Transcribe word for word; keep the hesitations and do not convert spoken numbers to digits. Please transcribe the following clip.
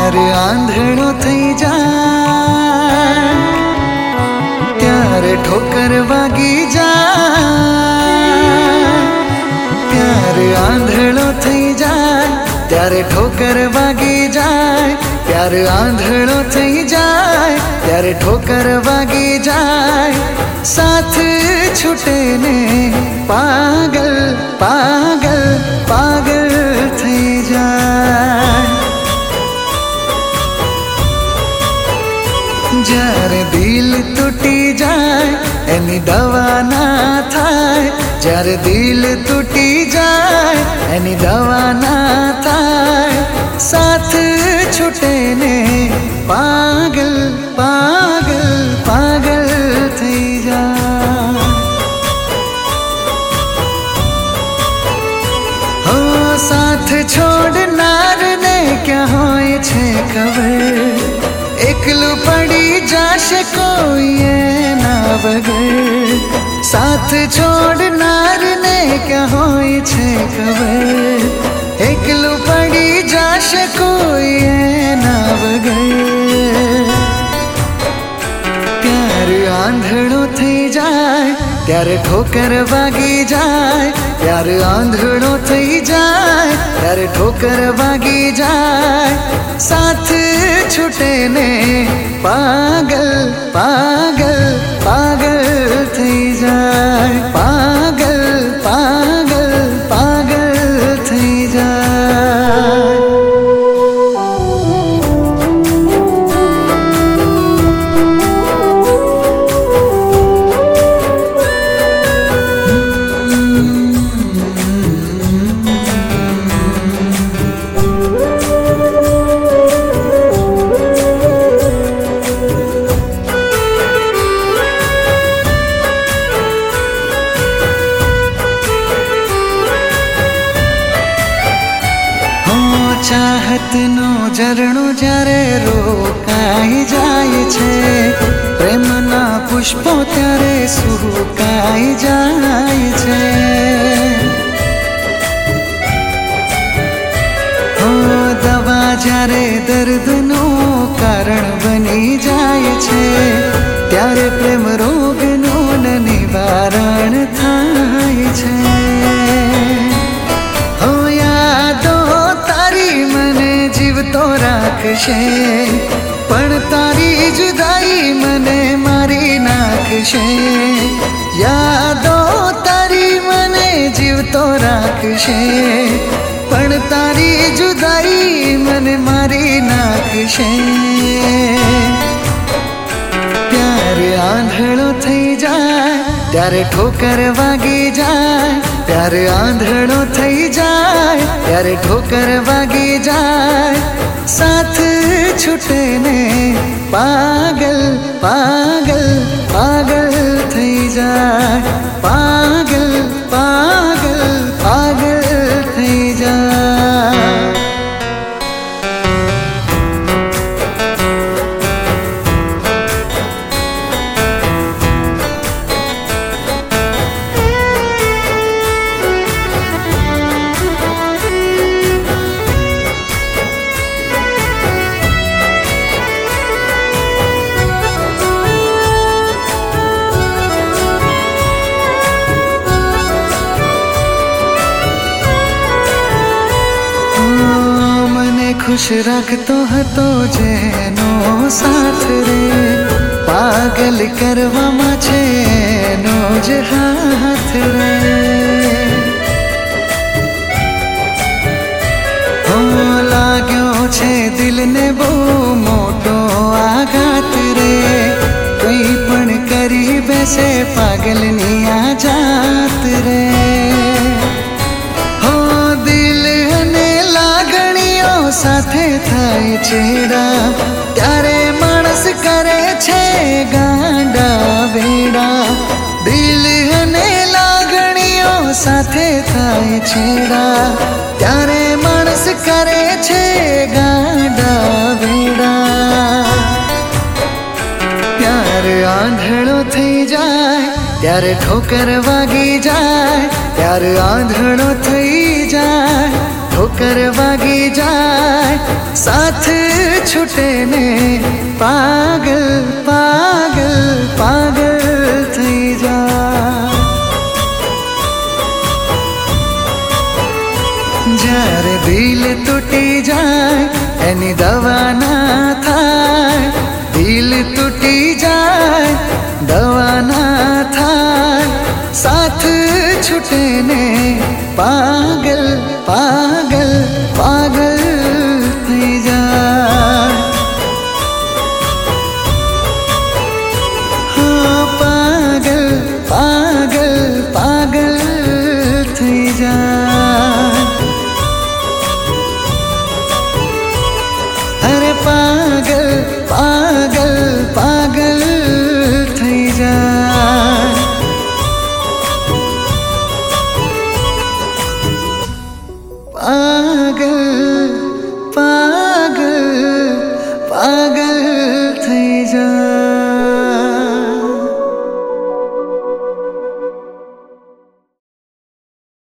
प्यार आंधळो थई जाए, त्यारे ठोकर वागी जाए। प्यार आंधळो थई जाए, त्यारे ठोकर वागी जाए। प्यार आंधळो थई जाए, त्यारे ठोकर वागी जाए। साथ छूटे ने पागल पागल पागल थई जाए। जारे दिल तूटी जाए एनी दवा ना थाय। जारे दिल तूटी जाए एनी दवा ना थाय। साथ छूटे ने पागल पागल पागल थई जाए। हो साथ छोड़नार ने क्या होय छे खबर। एकलू पड़ी जाशे कोई ना वगर। साथ छोड़नार ने क्या होय छे खबर। एकलू पड़ी जाशे कोई ना वगर। प्यार आंधळो थई जाए, त्यारे ठोकर वागी जाए। प्यार आंधळो थई जाए, त्यारे ठोकर वागी जाए। साथ छूटे ने पागल पागल पागल थई जाए। पागल पागल पागल थई जाए। चाहत नो झरणो जारे रोकाई जाए छे। प्रेम ना पुष्पो त्यारे सुकाई जाए छे। हो दवा जारे दर्द नो कारण बनी जाए छे। त्यारे प्रेम रोग नो निवारण थाय छे। हो यादो तारी मने जीवतो राखशे, पण तारी जुदाई मने मारी नाखशे। यादो तारी मने जीवतो राखशे, पण तारी जुदाई मने मारी नाखशे। प्यार आंधळो थई जाए, त्यारे ठोकर वागी जाए। प्यार आंधळो थई जाए, त्यारे ठोकर वागी जाए। साथ छूटे ने पागल पागल पागल थई जाए। पागल पागल पागल थई जाए। खुश रखतो हतो जेनो साथ रे। पागल करवामां छे एनो ज हाथ रे। हो लाग्यो छे दिल ने बो मोटो आघात रे। कोई पण करी बेसे पागलनी आ जात रे। साथे थाय छेड़ा, त्यारे माणस करे छे गांडा वेड़ा। दिल अने लागणीओ साथे थाय छेड़ा, त्यारे माणस करे छे गांडा वेड़ा। प्यार आंधळो थई जाए, त्यारे ठोकर वागी जाए। प्यार आंधळो थई जाए, ठोकर वागी जाए साथ छूटे ने पागल पागल पागल थई जाए। જ્યારે દિલ તૂટી જાય એની દવા ના થાય, દિલ તૂટી જાય દવા ના થાય, સાથ છૂટે ને પાગલ પાગલ